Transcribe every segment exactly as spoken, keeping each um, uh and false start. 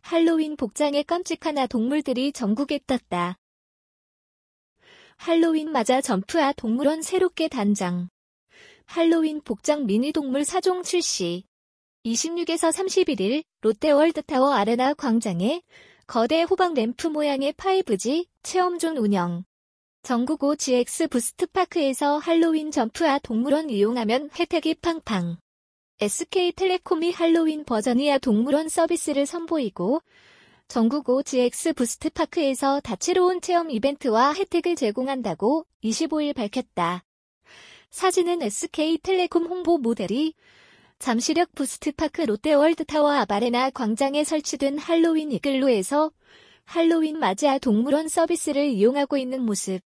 할로윈 복장에 깜찍한 아동물들이 전국에 떴다. 할로윈 맞아 점프아 동물원 새롭게 단장. 할로윈 복장 미니동물 사 종 출시. 이십육에서 삼십일 일 롯데월드타워 아레나 광장에 거대 호박 램프 모양의 파이브지 체험존 운영. 전국 오 지엑스 부스트파크에서 할로윈 점프아 동물원 이용하면 혜택이 팡팡. 에스케이텔레콤이 할로윈 버전이야 동물원 서비스를 선보이고 전국 오 지엑스 부스트파크에서 다채로운 체험 이벤트와 혜택을 제공한다고 이십오 일 밝혔다. 사진은 에스케이텔레콤 홍보 모델이 잠시력 부스트파크 롯데월드타워 앞 아레나 광장에 설치된 할로윈 이글루에서 할로윈 맞이아 동물원 서비스를 이용하고 있는 모습.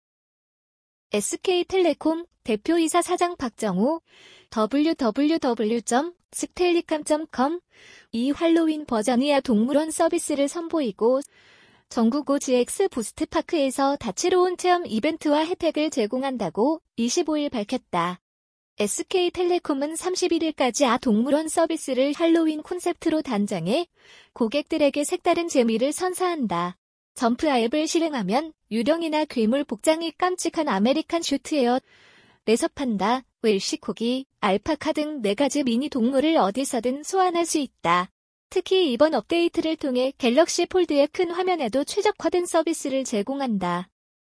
에스케이텔레콤 대표이사 사장 박정우 더블유 더블유 더블유 점 스텔리캄 점 컴 이 할로윈 버전이야 동물원 서비스를 선보이고 전국 오 지엑스 부스트파크에서 다채로운 체험 이벤트와 혜택을 제공한다고 이십오 일 밝혔다. 에스케이텔레콤은 삼십일 일까지 아 동물원 서비스를 할로윈 콘셉트로 단장해 고객들에게 색다른 재미를 선사한다. 점프아 앱을 실행하면 유령이나 괴물 복장이 깜찍한 아메리칸 슈트헤어, 레서판다, 웰시코기, 알파카 등 네 가지 미니 동물을 어디서든 소환할 수 있다. 특히 이번 업데이트를 통해 갤럭시 폴드의 큰 화면에도 최적화된 서비스를 제공한다.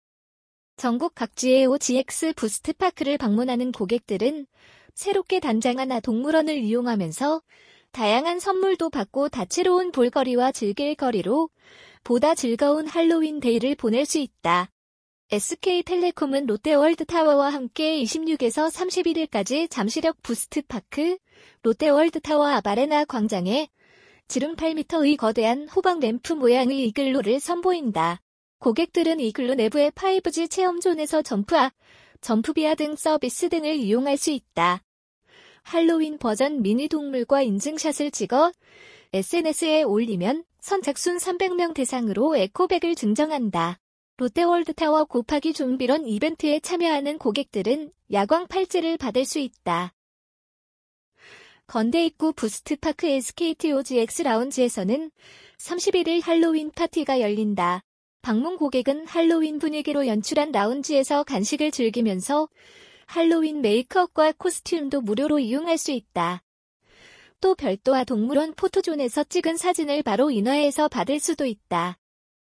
전국 각지의 오 지엑스 부스트파크를 방문하는 고객들은 새롭게 단장한 아 동물원을 이용하면서 다양한 선물도 받고 다채로운 볼거리와 즐길 거리로 보다 즐거운 할로윈 데이를 보낼 수 있다. 에스케이텔레콤은 롯데월드타워와 함께 이십육에서 삼십일 일까지 잠시력 부스트파크, 롯데월드타워 앞 아레나 광장에 지름 팔 미터의 거대한 호박 램프 모양의 이글루를 선보인다. 고객들은 이글루 내부의 파이브지 체험존에서 점프아, 점프비아 등 서비스 등을 이용할 수 있다. 할로윈 버전 미니 동물과 인증샷을 찍어 에스엔에스에 올리면 선착순 삼백 명 대상으로 에코백을 증정한다. 롯데월드타워 곱하기 좀비런 이벤트에 참여하는 고객들은 야광 팔찌를 받을 수 있다. 건대입구 부스트파크 에스케이티 오 지엑스 라운지에서는 삼십일 일 할로윈 파티가 열린다. 방문 고객은 할로윈 분위기로 연출한 라운지에서 간식을 즐기면서 할로윈 메이크업과 코스튬도 무료로 이용할 수 있다. 또 별도아 동물원 포토존에서 찍은 사진을 바로 인화해서 받을 수도 있다.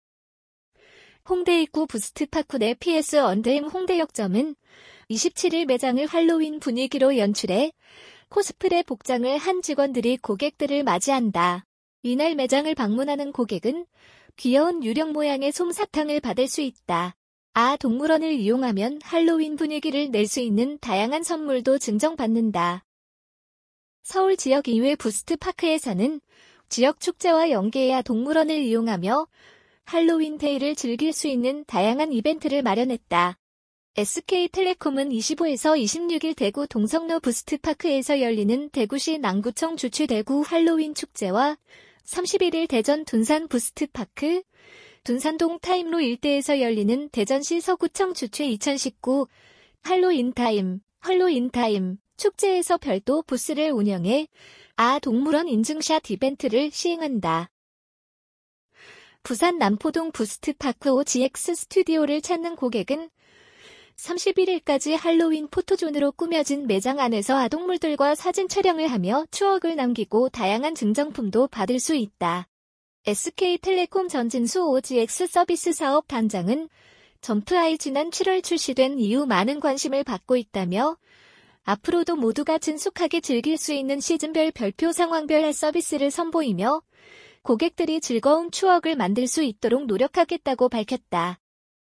홍대 입구 부스트파크 내 피에스 언데임 홍대역점은 이십칠 일 매장을 할로윈 분위기로 연출해 코스프레 복장을 한 직원들이 고객들을 맞이한다. 이날 매장을 방문하는 고객은 귀여운 유령 모양의 솜사탕을 받을 수 있다. 아 동물원을 이용하면 할로윈 분위기를 낼 수 있는 다양한 선물도 증정받는다. 서울 지역 이외 부스트파크에서는 지역 축제와 연계해야 동물원을 이용하며 할로윈 데이를 즐길 수 있는 다양한 이벤트를 마련했다. 에스케이텔레콤은 이십오에서 이십육 일 대구 동성로 부스트파크에서 열리는 대구시 남구청 주최 대구 할로윈 축제와 삼십일 일 대전 둔산 부스트파크, 둔산동 타임로 일대에서 열리는 대전시 서구청 주최 이천십구 할로윈타임, 할로윈타임 축제에서 별도 부스를 운영해 아 동물원 인증샷 이벤트를 시행한다. 부산 남포동 부스트파크 오 지엑스 스튜디오를 찾는 고객은 삼십일 일까지 할로윈 포토존으로 꾸며진 매장 안에서 아동물들과 사진 촬영을 하며 추억을 남기고 다양한 증정품도 받을 수 있다. 에스케이텔레콤 전진수 오 지엑스 서비스 사업 단장은 점프아이 지난 칠월 출시된 이후 많은 관심을 받고 있다며 앞으로도 모두가 친숙하게 즐길 수 있는 시즌별 별표 상황별 서비스를 선보이며 고객들이 즐거운 추억을 만들 수 있도록 노력하겠다고 밝혔다.